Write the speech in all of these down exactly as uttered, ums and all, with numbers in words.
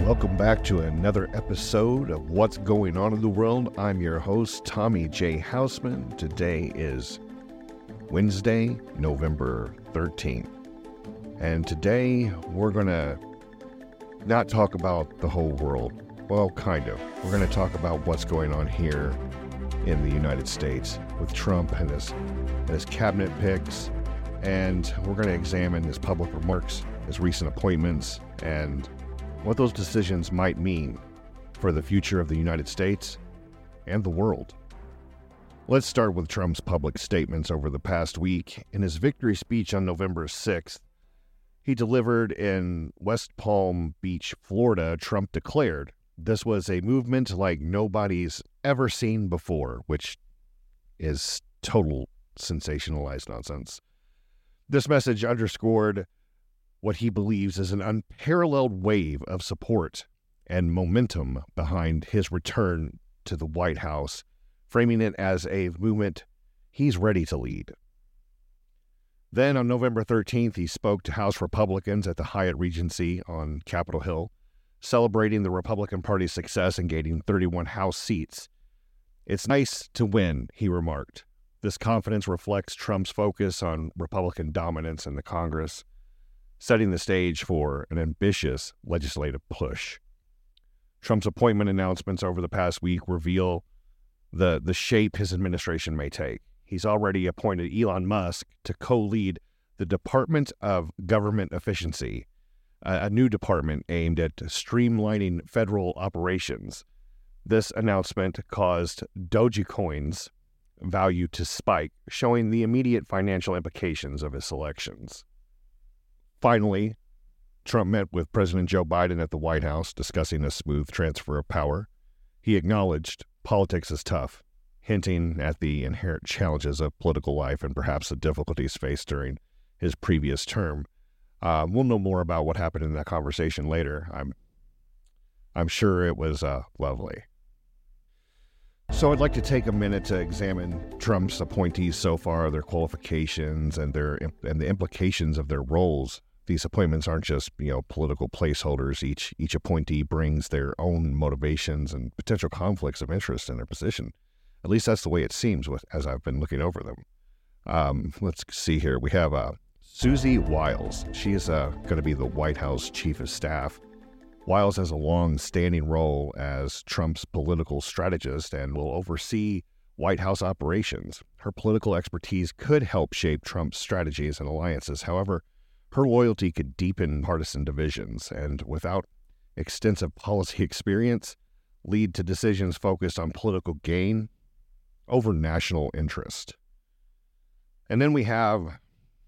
Welcome back to another episode of What's Going On in the World. I'm your host, Tommy J. Hausman. Today is Wednesday, November thirteenth. And today we're going to not talk about the whole world. Well, kind of. We're going to talk about what's going on here in the United States with Trump and his, and his cabinet picks. And we're going to examine his public remarks, his recent appointments, and what those decisions might mean for the future of the United States and the world. Let's start with Trump's public statements over the past week. In his victory speech on November sixth, he delivered in West Palm Beach, Florida, Trump declared this was a movement like nobody's ever seen before, which is total sensationalized nonsense. This message underscored what he believes is an unparalleled wave of support and momentum behind his return to the White House, framing it as a movement he's ready to lead. Then on November thirteenth, he spoke to House Republicans at the Hyatt Regency on Capitol Hill, celebrating the Republican Party's success in gaining thirty-one House seats. "It's nice to win," he remarked. This confidence reflects Trump's focus on Republican dominance in the Congress, setting the stage for an ambitious legislative push. Trump's appointment announcements over the past week reveal the, the shape his administration may take. He's already appointed Elon Musk to co-lead the Department of Government Efficiency, a, a new department aimed at streamlining federal operations. This announcement caused Dogecoin's value to spike, showing the immediate financial implications of his selections. Finally, Trump met with President Joe Biden at the White House, discussing a smooth transfer of power. He acknowledged politics is tough, hinting at the inherent challenges of political life and perhaps the difficulties faced during his previous term. Uh, we'll know more about what happened in that conversation later. I'm, I'm sure it was uh, lovely. So I'd like to take a minute to examine Trump's appointees so far, their qualifications, and their and the implications of their roles. These appointments aren't just, you know, political placeholders. Each each appointee brings their own motivations and potential conflicts of interest in their position. At least that's the way it seems with, as I've been looking over them. Um, let's see here. We have uh, Susie Wiles. She is uh, going to be the White House Chief of Staff. Wiles has a long-standing role as Trump's political strategist and will oversee White House operations. Her political expertise could help shape Trump's strategies and alliances. However, her loyalty could deepen partisan divisions and, without extensive policy experience, lead to decisions focused on political gain over national interest. And then we have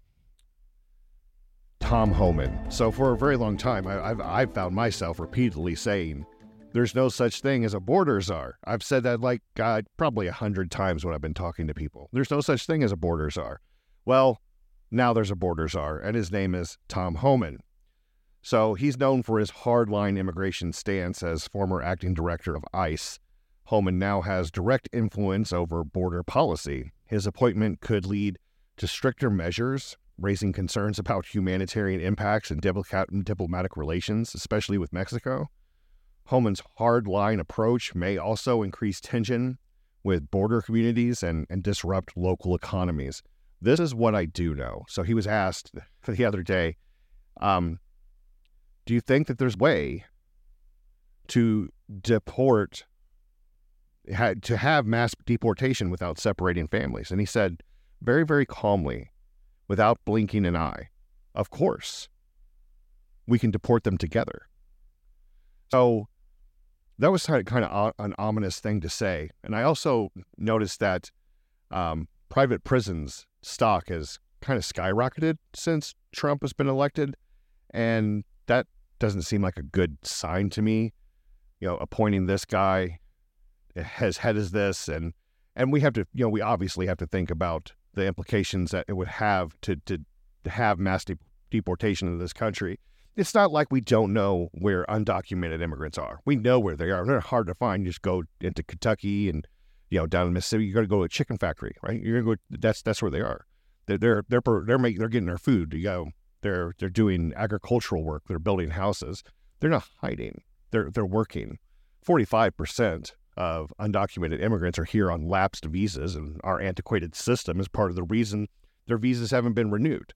Tom Homan. So for a very long time, I, I've, I've found myself repeatedly saying, there's no such thing as a border czar. I've said that like God, probably a hundred times when I've been talking to people. There's no such thing as a border czar. Well, now there's a border czar, and his name is Tom Homan. So he's known for his hardline immigration stance as former acting director of ICE. Homan now has direct influence over border policy. His appointment could lead to stricter measures, raising concerns about humanitarian impacts and diplomatic relations, especially with Mexico. Homan's hardline approach may also increase tension with border communities and, and disrupt local economies. This is what I do know. So he was asked the other day, um, do you think that there's a way to deport, ha- to have mass deportation without separating families? And he said very, very calmly, without blinking an eye, of course, we can deport them together. So that was kind of an ominous thing to say. And I also noticed that um, private prisons stock has kind of skyrocketed since Trump has been elected, and that doesn't seem like a good sign to me. You know, appointing this guy as head as this, and and we have to, you know, we obviously have to think about the implications that it would have to to, to have mass de- deportation of this country. It's not like we don't know where undocumented immigrants are. We know where they are. They're hard to find. You just go into Kentucky and, you know, down in Mississippi, you're going to go to a chicken factory, right? You're going to go. That's that's where they are. They're they're they're they're making they're getting their food. You go. They're they're doing agricultural work. They're building houses. They're not hiding. they're they're working. forty-five percent of undocumented immigrants are here on lapsed visas, and our antiquated system is part of the reason their visas haven't been renewed.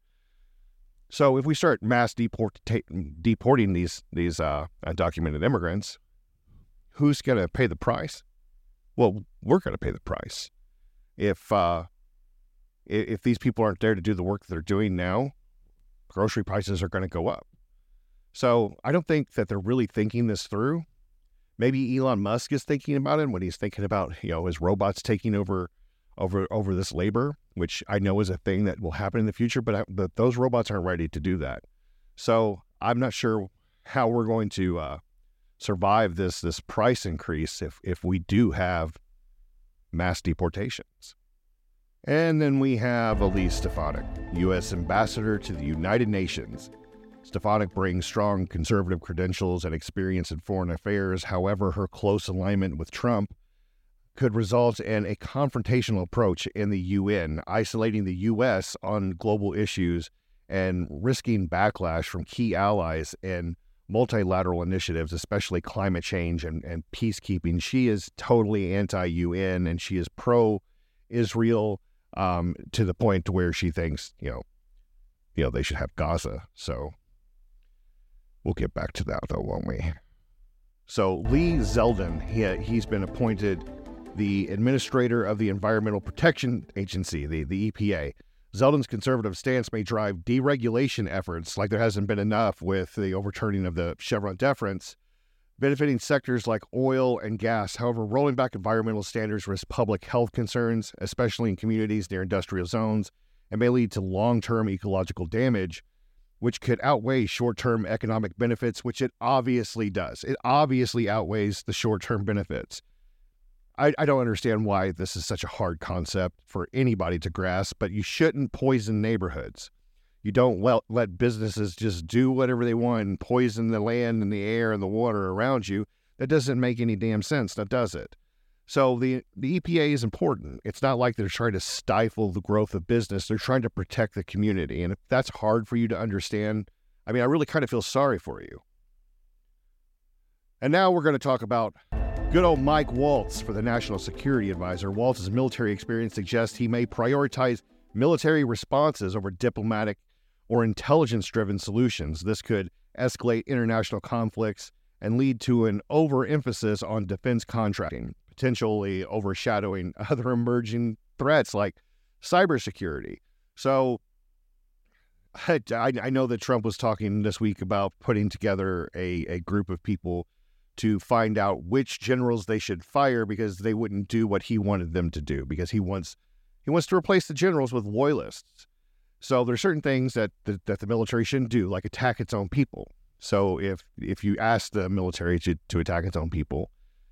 So if we start mass deport- deporting these these uh, undocumented immigrants, who's going to pay the price? Well, we're going to pay the price. If uh, if these people aren't there to do the work that they're doing now, grocery prices are going to go up. So I don't think that they're really thinking this through. Maybe Elon Musk is thinking about it when he's thinking about, you know, his robots taking over over over this labor, which I know is a thing that will happen in the future, but, I, but those robots aren't ready to do that. So I'm not sure how we're going to uh, survive this this price increase if if we do have mass deportations. And then we have Elise Stefanik, U S Ambassador to the United Nations. Stefanik brings strong conservative credentials and experience in foreign affairs. However, her close alignment with Trump could result in a confrontational approach in the U N, isolating the U S on global issues and risking backlash from key allies in multilateral initiatives, especially climate change and, and peacekeeping. She is totally anti-U N, and she is pro-Israel um, to the point to where she thinks, you know, you know, they should have Gaza. So we'll get back to that, though, won't we? So Lee Zeldin, he, he's been appointed the administrator of the Environmental Protection Agency, the, the E P A. Zeldin's conservative stance may drive deregulation efforts, like there hasn't been enough with the overturning of the Chevron deference, benefiting sectors like oil and gas. However, rolling back environmental standards risks public health concerns, especially in communities near industrial zones, and may lead to long-term ecological damage, which could outweigh short-term economic benefits, which it obviously does. It obviously outweighs the short-term benefits. I, I don't understand why this is such a hard concept for anybody to grasp, but you shouldn't poison neighborhoods. You don't let, let businesses just do whatever they want and poison the land and the air and the water around you. That doesn't make any damn sense, now does it? So the, the E P A is important. It's not like they're trying to stifle the growth of business. They're trying to protect the community. And if that's hard for you to understand, I mean, I really kind of feel sorry for you. And now we're going to talk about good old Mike Waltz for the National Security Advisor. Waltz's military experience suggests he may prioritize military responses over diplomatic or intelligence-driven solutions. This could escalate international conflicts and lead to an overemphasis on defense contracting, potentially overshadowing other emerging threats like cybersecurity. So I, I know that Trump was talking this week about putting together a, a group of people to find out which generals they should fire because they wouldn't do what he wanted them to do, because he wants he wants to replace the generals with loyalists. So there's certain things that the, that the military shouldn't do, like attack its own people. So if if you ask the military to, to attack its own people,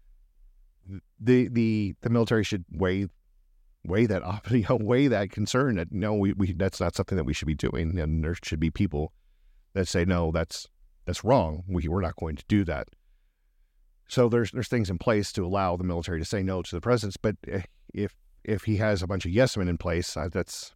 the the the military should weigh weigh that up, you know, weigh that concern that no, we, we that's not something that we should be doing, and there should be people that say no, that's that's wrong. We we're not going to do that. So there's there's things in place to allow the military to say no to the presidents, but if if he has a bunch of yes men in place, that's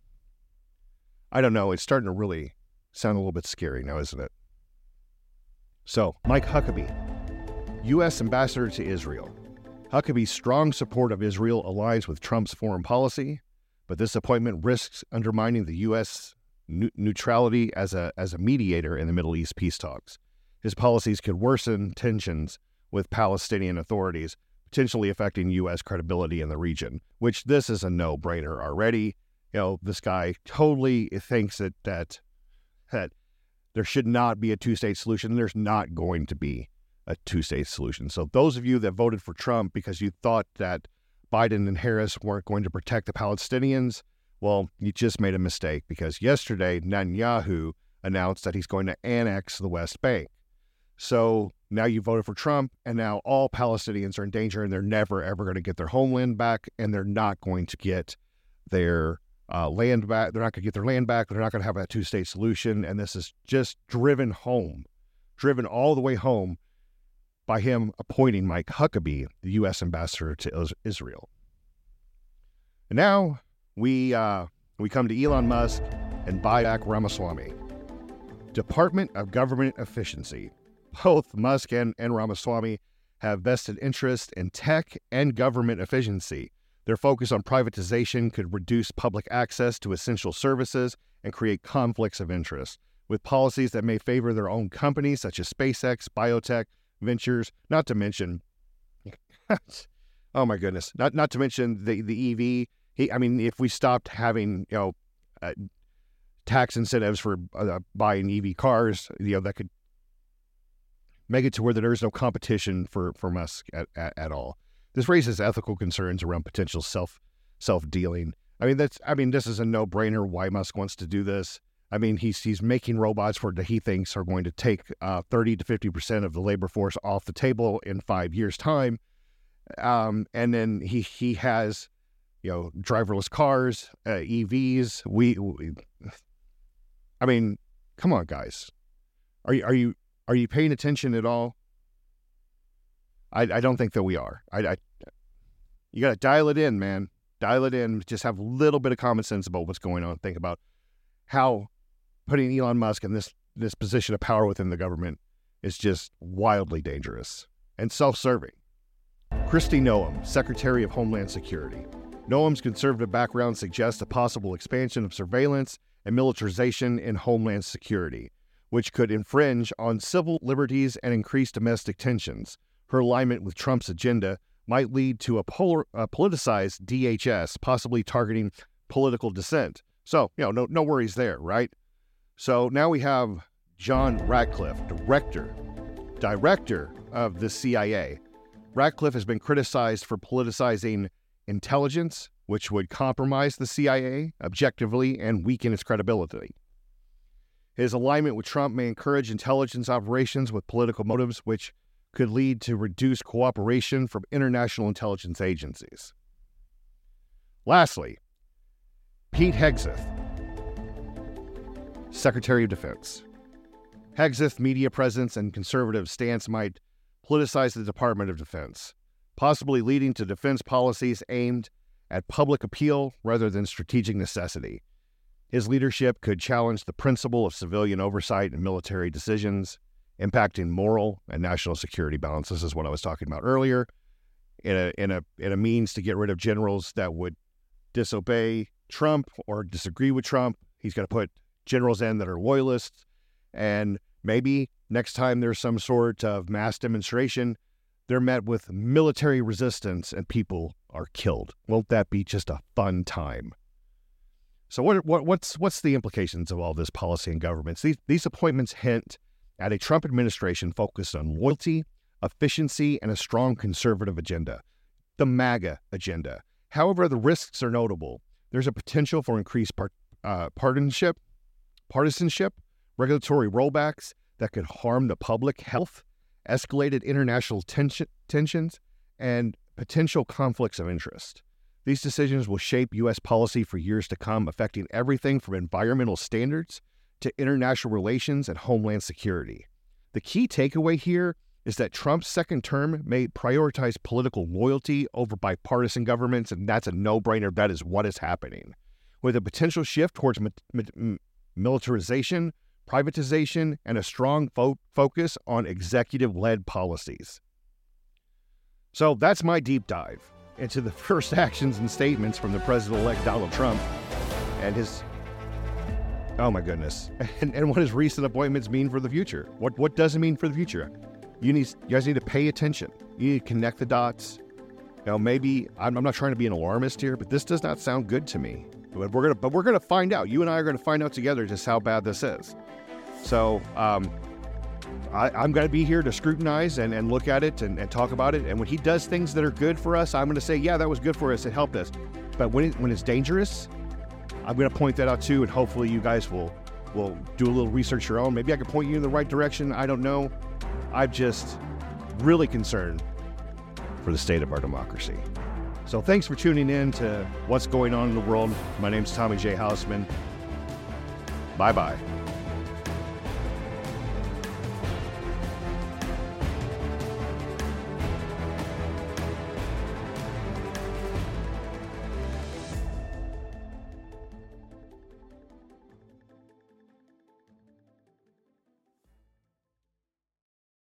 I don't know. It's starting to really sound a little bit scary now, isn't it? So Mike Huckabee, U S Ambassador to Israel. Huckabee's strong support of Israel aligns with Trump's foreign policy, but this appointment risks undermining the U S ne- neutrality as a as a mediator in the Middle East peace talks. His policies could worsen tensions with Palestinian authorities, potentially affecting U S credibility in the region, which this is a no-brainer already. You know, this guy totally thinks that that, that there should not be a two-state solution. There's not going to be a two-state solution. So those of you that voted for Trump because you thought that Biden and Harris weren't going to protect the Palestinians, well, you just made a mistake, because yesterday Netanyahu announced that he's going to annex the West Bank. So now you voted for Trump, and now all Palestinians are in danger, and they're never, ever going to get their homeland back, and they're not going to get their uh, land back. They're not going to get their land back. They're not going to have a two-state solution, and this is just driven home, driven all the way home by him appointing Mike Huckabee, the U S Ambassador to Israel. And now we uh, we come to Elon Musk and Babak Ramaswamy. Department of Government Efficiency. Both Musk and, and Ramaswamy have vested interest in tech and government efficiency. Their focus on privatization could reduce public access to essential services and create conflicts of interest, with policies that may favor their own companies, such as SpaceX, biotech, ventures, not to mention, oh my goodness, not not to mention the, the E V. He, I mean, if we stopped having, you know, uh, tax incentives for uh, buying E V cars, you know, that could make it to where there's no competition for, for Musk at, at, at all. This raises ethical concerns around potential self, self-dealing. I mean, that's, I mean, this is a no-brainer why Musk wants to do this. I mean, he's, he's making robots for that he thinks are going to take uh, thirty to fifty percent of the labor force off the table in five years' time. Um, and then he, he has, you know, driverless cars, uh, E Vs. We, we, I mean, come on, guys. Are you, are you, Are you paying attention at all? I, I don't think that we are. I, I you got to dial it in, man. Dial it in. Just have a little bit of common sense about what's going on. Think about how putting Elon Musk in this, this position of power within the government is just wildly dangerous and self-serving. Kristi Noem, Secretary of Homeland Security. Noem's conservative background suggests a possible expansion of surveillance and militarization in Homeland Security, which could infringe on civil liberties and increase domestic tensions. Her alignment with Trump's agenda might lead to a, polar, a politicized D H S, possibly targeting political dissent. So, you know, no, no worries there, right? So now we have John Ratcliffe, director, director of the C I A. Ratcliffe has been criticized for politicizing intelligence, which would compromise the C I A objectively and weaken its credibility. His alignment with Trump may encourage intelligence operations with political motives, which could lead to reduced cooperation from international intelligence agencies. Lastly, Pete Hegseth, Secretary of Defense. Hegseth's media presence and conservative stance might politicize the Department of Defense, possibly leading to defense policies aimed at public appeal rather than strategic necessity. His leadership could challenge the principle of civilian oversight in military decisions, impacting moral and national security balance. This is what I was talking about earlier. In a in a in a means to get rid of generals that would disobey Trump or disagree with Trump, he's got to put generals in that are loyalists. And maybe next time there's some sort of mass demonstration, they're met with military resistance and people are killed. Won't that be just a fun time? So what, what what's what's the implications of all this policy and governments? These these appointments hint at a Trump administration focused on loyalty, efficiency, and a strong conservative agenda, the MAGA agenda. However, the risks are notable. There's a potential for increased part, uh, partisanship, partisanship, regulatory rollbacks that could harm the public health, escalated international tension, tensions, and potential conflicts of interest. These decisions will shape U S policy for years to come, affecting everything from environmental standards to international relations and homeland security. The key takeaway here is that Trump's second term may prioritize political loyalty over bipartisan governments, and that's a no-brainer. That is what is happening. With a potential shift towards mi- mi- militarization, privatization, and a strong fo- focus on executive-led policies. So that's my deep dive into the first actions and statements from the President-elect Donald Trump and his, oh my goodness, and, and what his recent appointments mean for the future. What what does it mean for the future? You need, you guys need to pay attention. You need to connect the dots. You know, maybe, I'm, I'm not trying to be an alarmist here, but this does not sound good to me. But we're gonna, but we're gonna find out. You and I are gonna find out together just how bad this is. So, um, I, I'm going to be here to scrutinize and, and look at it and, and talk about it. And when he does things that are good for us, I'm going to say, yeah, that was good for us. It helped us. But when it, when it's dangerous, I'm going to point that out too. And hopefully you guys will, will do a little research your own. Maybe I can point you in the right direction. I don't know. I'm just really concerned for the state of our democracy. So thanks for tuning in to what's going on in the world. My name's Tommy J. Hausman. Bye-bye.